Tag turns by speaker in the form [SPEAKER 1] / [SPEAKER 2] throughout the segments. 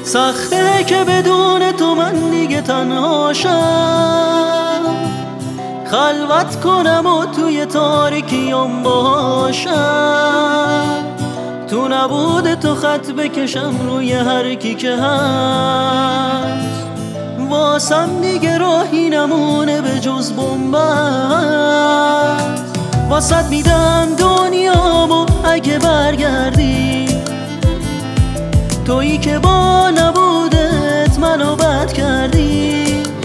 [SPEAKER 1] سخته که بدون تو من دیگه تنهاشم، خلوت کنم و توی تاریکیم باشم، تو نبود تو خط بکشم روی هر کی که هست، واسم دیگه راهی نمونه به جز بنبست. واسط میدم دنیامو اگه برگردی، تویی که با نبودت منو بد کردی.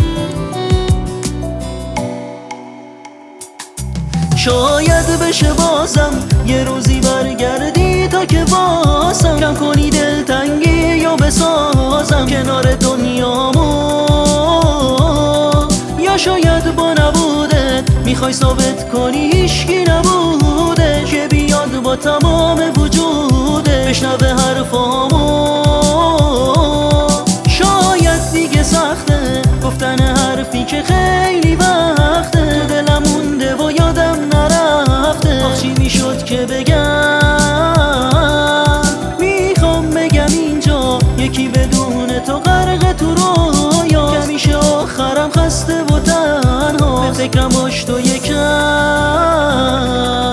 [SPEAKER 1] شاید بشه بازم یه روزی برگردی تا که واسم کم کنی دلتنگی یا بسازم کنار دنیامو. یا شاید با نبودت میخوای ثابت کنی هیچکی نبوده، که بیاد با تمام وجوده بشنوه حرفامو. شاید دیگه سخته گفتن حرفی که خیلی وقته تو دلم مونده و یادم نرفته. آخ چی میشد که بگم، میخوام بگم اینجا یکی بدون تو غرق تو رویا، که میشه آخرم خسته و تنها به فکرم باش تو یکم.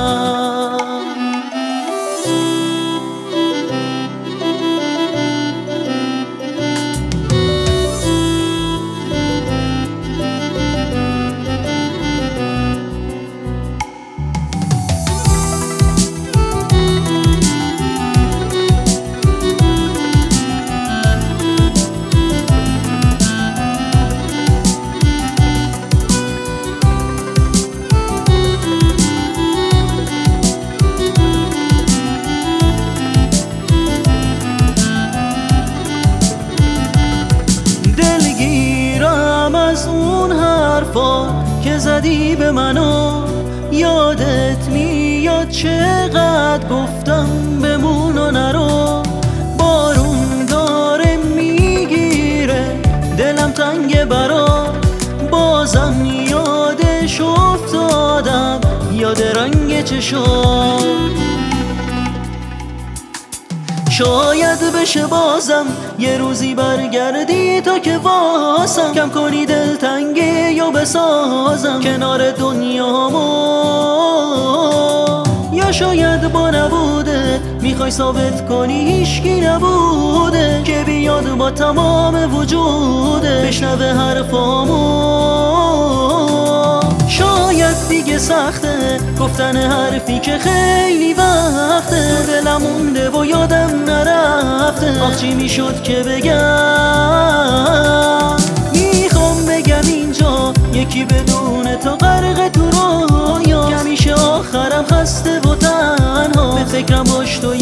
[SPEAKER 1] که زدی به منو یادت میاد چقدر گفتم بمون و نرو. بارون داره میگیره دلم تنگ برات، بازم یادش افتادم یاد رنگ چشات. شاید بشه بازم یه روزی برگردی تا که واسم کم کنی دلتنگی یا بسازم کنار دنیامو. یا شاید با نبودت میخوای ثابت کنی هیچکی نبوده، که بیاد با تمام وجوده بشنوه حرفامو. شاید دیگه سخته گفتن حرفی که خیلی وقته دلم مونده و یادم نرفته. آخ چی میشد که بگم، میخوام بگم اینجا یکی بدون تو غرق تو رویا، که میشه آخرم خسته و تنها به فکرم باش تو